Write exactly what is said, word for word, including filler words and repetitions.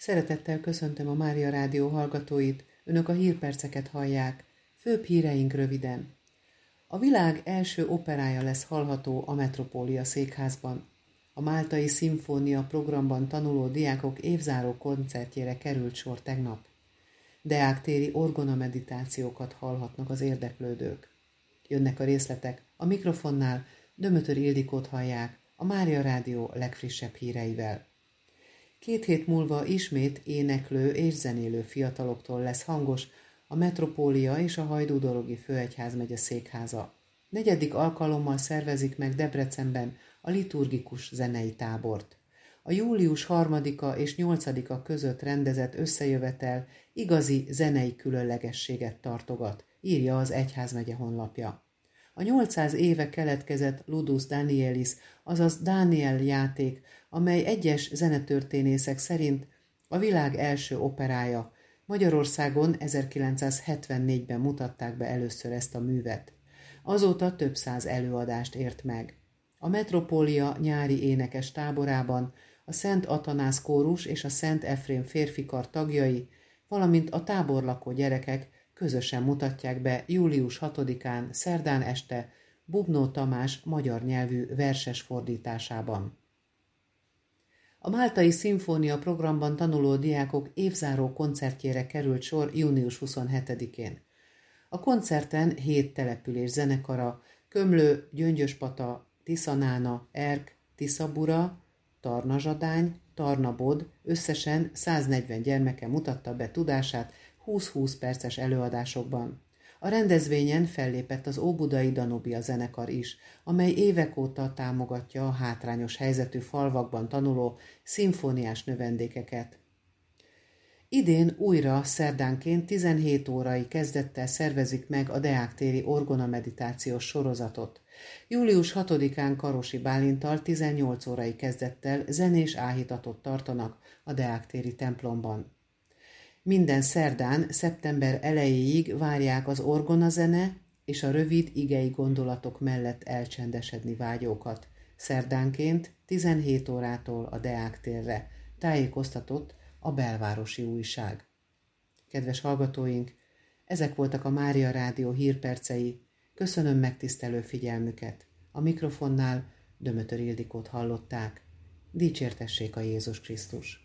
Szeretettel köszöntöm a Mária Rádió hallgatóit, önök a hírperceket hallják. Főbb híreink röviden. A világ első operája lesz hallható a Metropólia székházban. A Máltai Szimfónia programban tanuló diákok évzáró koncertjére került sor tegnap. Deák-téri orgonameditációkat hallhatnak az érdeklődők. Jönnek a részletek, a mikrofonnál Dömötör Ildikót hallják, a Mária Rádió legfrissebb híreivel. Két hét múlva ismét éneklő és zenélő fiataloktól lesz hangos a Metropólia és a Hajdú-Dorogi Főegyházmegye székháza. Negyedik alkalommal szervezik meg Debrecenben a liturgikus zenei tábort. A július harmadika és nyolcadika között rendezett összejövetel igazi zenei különlegességet tartogat, írja az egyházmegye honlapja. A nyolcszáz éve keletkezett Ludus Danielis, azaz Dániel játék, amely egyes zenetörténészek szerint a világ első operája. Magyarországon ezerkilencszázhetvennégyben mutatták be először ezt a művet. Azóta több száz előadást ért meg. A Metropólia nyári énekes táborában a Szent Atanász kórus és a Szent Efrém férfikar tagjai, valamint a táborlakó gyerekek közösen mutatják be július hatodikán szerdán este Bubnó Tamás magyar nyelvű verses fordításában. A Máltai Szimfónia programban tanuló diákok évzáró koncertjére került sor június huszonhetedikén. A koncerten hét település zenekara, Kömlő, Gyöngyöspata, Tiszanána, Erk, Tiszabura, Tarnazsadány, Tarnabod, összesen száznegyven gyermeke mutatta be tudását húsz-húsz perces előadásokban. A rendezvényen fellépett az óbudai Danubia zenekar is, amely évek óta támogatja a hátrányos helyzetű falvakban tanuló szimfóniás növendékeket. Idén újra szerdánként tizenhét órai kezdettel szervezik meg a Deák-téri orgonameditációs sorozatot. július hatodikán Karosi Bálinttal tizennyolc órai kezdettel zenés áhítatot tartanak a Deák-téri templomban. Minden szerdán, szeptember elejéig várják az orgonazene és a rövid igei gondolatok mellett elcsendesedni vágyókat. Szerdánként tizenhét órától a Deák-térre, tájékoztatott a Belvárosi Újság. Kedves hallgatóink, ezek voltak a Mária Rádió hírpercei. Köszönöm megtisztelő figyelmüket. A mikrofonnál Dömötör Ildikót hallották. Dicsértessék a Jézus Krisztus!